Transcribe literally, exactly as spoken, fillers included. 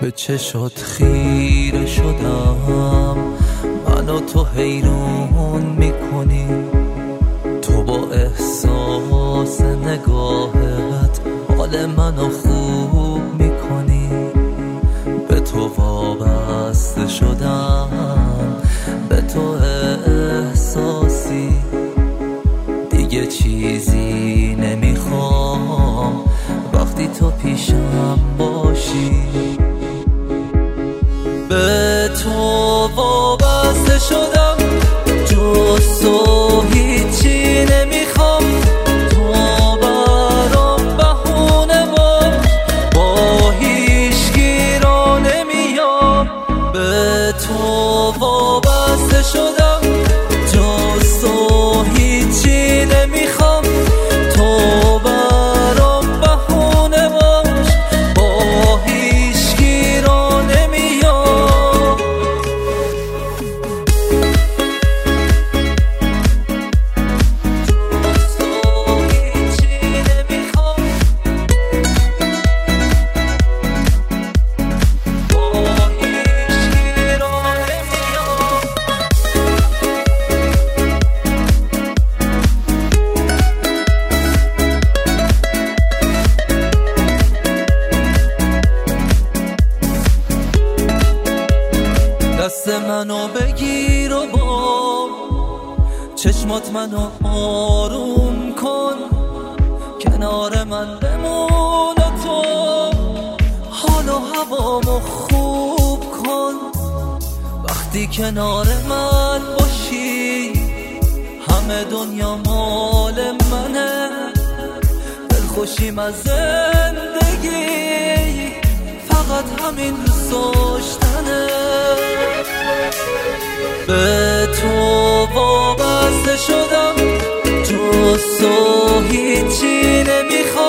به چشات خیره شدم، منو تو حیران میکنی، تو با احساس نگاهت حال منو خوب میکنی، به تو وابسته شدم، به تو احساسی، دیگه چیزی نمیخوام وقتی تو پیشم باشی، به تو وابسته شدم، جز تو هیچی نمیخوام، تو برام بهونه باش، با هیچکی را نمیام، به تو وابسته شدم، جز تو هیچی نمیخوام، تو برام بهونه باش، با هیچکی را نمیام. دست منو بگیر و با چشمات منو آروم کن، کنار من بمون و تو حال و هوامو خوب کن، وقتی کنار من باشی همه دنیا مال منه، دلخوشیم از زندگی فقط همین دوست داشتنه، به تو وابسته شدم، جز تو هیچی نمیخوام.